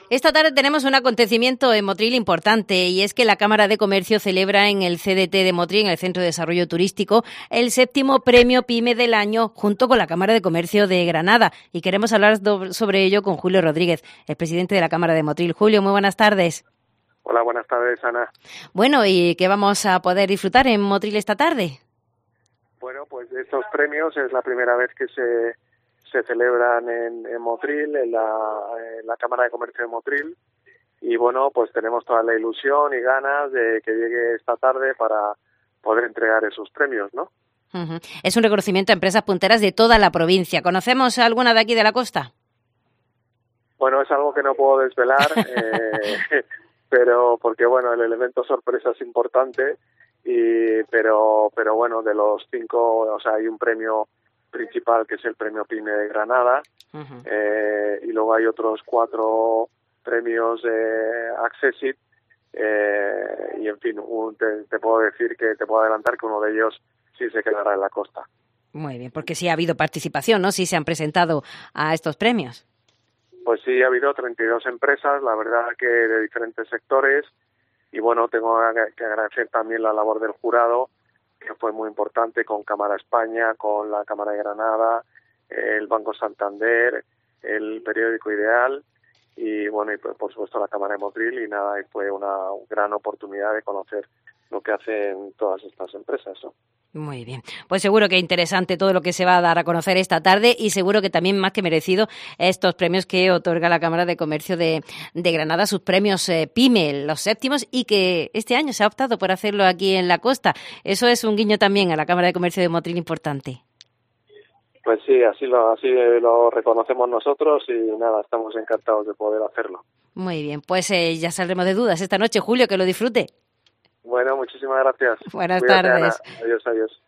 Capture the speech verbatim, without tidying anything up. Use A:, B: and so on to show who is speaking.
A: Esta tarde tenemos un acontecimiento en Motril importante y es que la Cámara de Comercio celebra en el C D T de Motril, en el Centro de Desarrollo Turístico, el séptimo Premio PYME del año junto con la Cámara de Comercio de Granada. Y queremos hablar do- sobre ello con Julio Rodríguez, el presidente de la Cámara de Motril. Julio, muy buenas tardes.
B: Hola, buenas tardes, Ana.
A: Bueno, ¿y qué vamos a poder disfrutar en Motril esta tarde?
B: Bueno, pues estos premios es la primera vez que se, se celebran en, en Motril, en la, en la Cámara de Comercio de Motril. Y bueno, pues tenemos toda la ilusión y ganas de que llegue esta tarde para poder entregar esos premios, ¿no?
A: Uh-huh. Es un reconocimiento a empresas punteras de toda la provincia. ¿Conocemos alguna de aquí de la costa?
B: Bueno, es algo que no puedo desvelar, eh, pero porque bueno, el elemento sorpresa es importante. Y, pero, pero bueno, de los cinco, o sea, hay un premio principal que es el premio PYME de Granada, uh-huh. eh, y luego hay otros cuatro premios de Accessit, eh, y en fin, un, te, te puedo decir que te puedo adelantar que uno de ellos sí se quedará en la costa.
A: Muy bien, porque sí ha habido participación, ¿no? Sí se han presentado a estos premios.
B: Pues sí, ha habido treinta y dos empresas, la verdad que de diferentes sectores. Y bueno, tengo que agradecer también la labor del jurado, que fue muy importante, con Cámara España, con la Cámara de Granada, el Banco Santander, el periódico Ideal y bueno, y por supuesto la Cámara de Motril. Y nada, y fue una gran oportunidad de conocer lo que hacen todas estas empresas, ¿no?
A: Muy bien, pues seguro que interesante todo lo que se va a dar a conocer esta tarde y seguro que también más que merecido estos premios que otorga la Cámara de Comercio de, de Granada, sus premios eh, PYME, los séptimos, y que este año se ha optado por hacerlo aquí en la costa. Eso es un guiño también a la Cámara de Comercio de Motril importante.
B: Pues sí, así lo, así lo reconocemos nosotros y nada, estamos encantados de poder hacerlo.
A: Muy bien, pues eh, ya saldremos de dudas esta noche, Julio, que lo disfrute.
B: Bueno, muchísimas gracias.
A: Buenas
B: Cuídate,
A: tardes.
B: Ana. Adiós, adiós.